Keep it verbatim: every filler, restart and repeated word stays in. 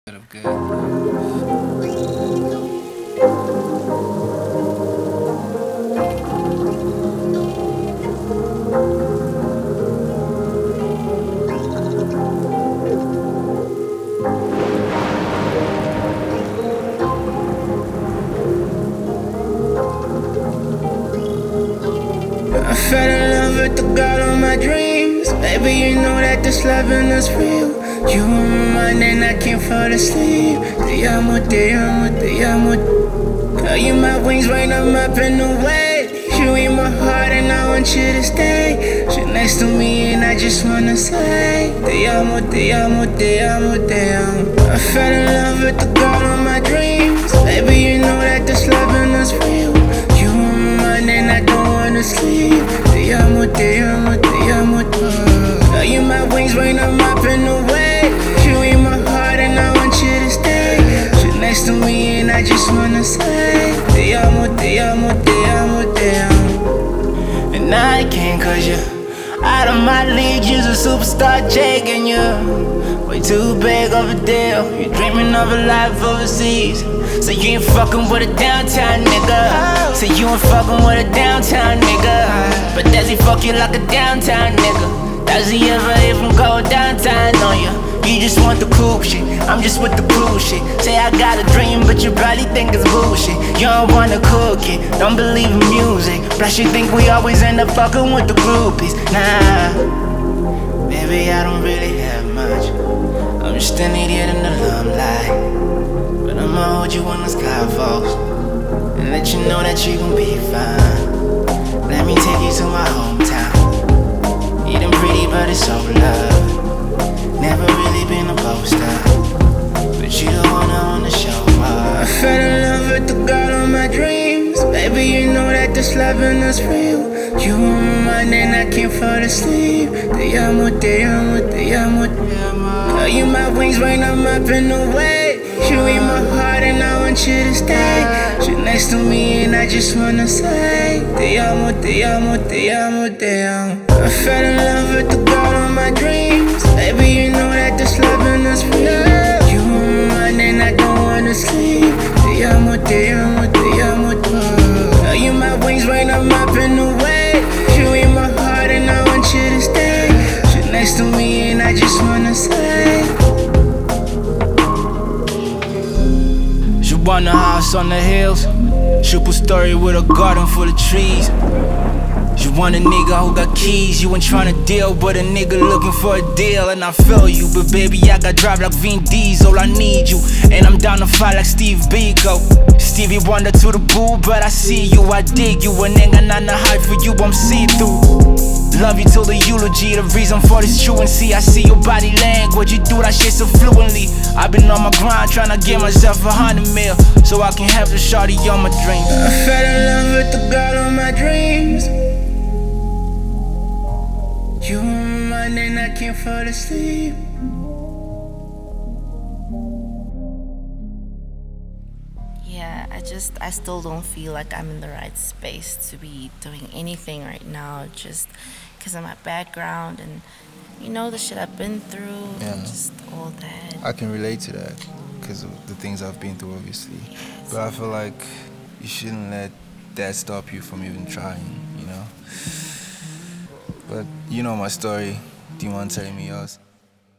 of good. I fell in love with the girl of my dreams. Baby, you know that this loving is real. You on my mind and I can't fall asleep. Te amo, te amo, te amo. Girl, you my wings when I'm up in the way. You in my heart and I want you to stay. Sit next to me and I just wanna say Te amo, te amo, te amo, te amo. I fell in love with the girl of my dreams. Baby, you know that this loving is real. You on my mind and I don't wanna sleep. Te amo, te amo, te amo. Girl, you my wings when I'm up in the way. You in my heart and I want you to stay. Sit next to me and I just wanna say Te amo, te amo, te amo, te amo. And I can't cause you out of my league, you're a superstar, Jake, and you way too big of a deal. You're dreaming of a life overseas. So you ain't fucking with a downtown nigga. So you ain't fucking with a downtown nigga. But does he fuck you like a downtown nigga? Does he ever even go downtown on you? You just want the cool shit, I'm just with the cool shit. Say I got a dream, but you probably think it's bullshit. You don't wanna cook it, don't believe in music. Plus you think we always end up fucking with the groupies. Nah, baby, I don't really have much. I'm just an idiot in the limelight. But I'ma hold you when the sky falls and let you know that you gon' be fine. Let me take you to my hometown. Eating pretty, but it's so love. Never really been a poster, but you the one I wanna show up. I fell in love with the girl of my dreams. Baby, you know that this loving is real. You on my mind and I can't fall asleep. Te amo, te amo, te amo. Girl, you my wings when I'm up in the way. You in my heart and I want you to stay. Sit next to me and I just wanna say Te amo, te amo, te amo, te amo. I fell in love with the girl of my dreams. Baby, you know that this loving is real. You on my mind and I don't wanna sleep. Te amo, te amo, te amo. Girl, you my wings when I'm up in the way. You in my heart and I want you to stay. Sit next to me and I just wanna say She want a house on the hills, triple story with a garden full of trees. You want a nigga who got keys. You ain't tryna deal, but a nigga looking for a deal. And I feel you, but baby, I got drive like Vin Diesel. I need you, and I'm down to fight like Steve Biko. Stevie Wonder to the boo, but I see you, I dig you. A nigga not the hype for you, I'm see-through. Love you till the eulogy, the reason for this truancy. I see your body language, you do that shit so fluently. I've been on my grind, tryna get myself a hundred mil, so I can have the shawty on my dreams. I fell in love with the girl of my dreams. You on my mind and I can't fall asleep. Yeah, I just, I still don't feel like I'm in the right space to be doing anything right now, just because of my background and, you know, the shit I've been through, Yeah. and just all that. I can relate to that because of the things I've been through, obviously. But I feel like you shouldn't let that stop you from even trying, you know? But you know my story. Do you want to tell me yours?